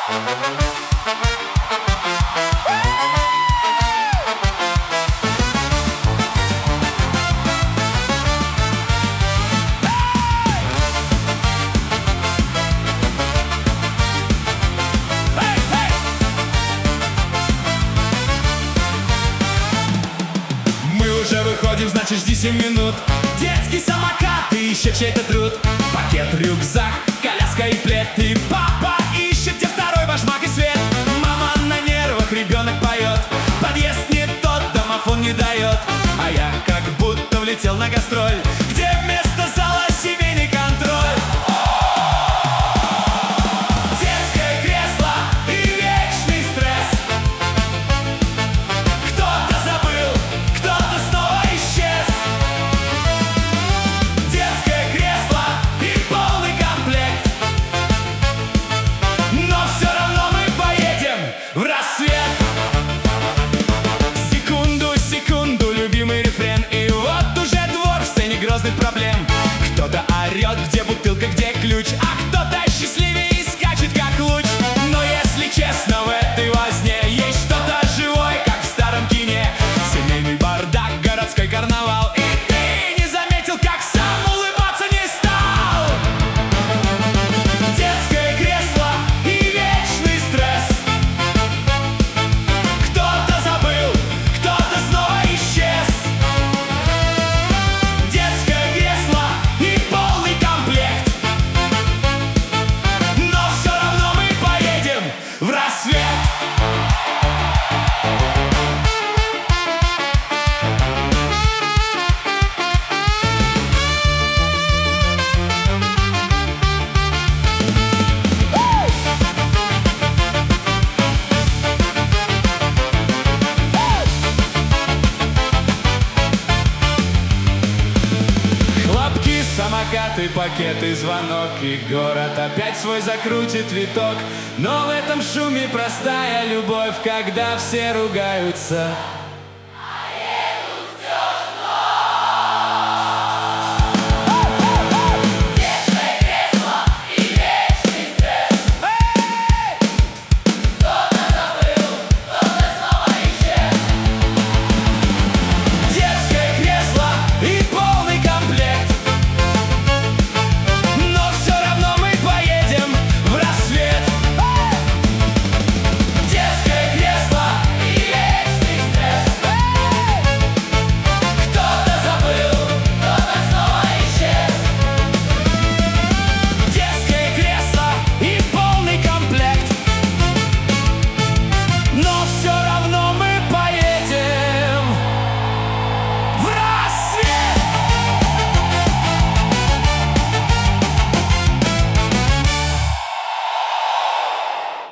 Уже выходим, значит жди 7 минут. Детский самокат и еще чей-то труд. Пакет, рюкзак, коляска и плед. И папа ищет, где второй башмак и свет. Мама на нервах, ребенок поет. Подъезд не тот, домофон не дает. А я как будто влетел на гастроль, где вместо зала семейный контроль. Детское кресло и вечный стресс. Кто-то забыл, кто-то снова исчез. Детское кресло и полный комплект. Но все равно мы поедем в рассвет. Секунду, секунду, любимый рефрен. И вот уже двор в сцене грозных проблем. Кто-то орет, где бутылка, где ключ. А кто-то счастливее и скачет, как луч. Но если честно, в этой возне есть что-то живое, как в старом кине. Семейный бардак, городской карнавал. И ты не заметил, как сам улыбаться не стал. Детское кресло и вечный стресс. Кто-то забыл, кто-то снова исчез. Детское кресло и полный комплект. Но все равно мы поедем в рассвет. Хлопки, самокаты, пакеты, звонок. И город опять свой закрутит виток. Но в этом шуме простая любовь, когда все ругаются.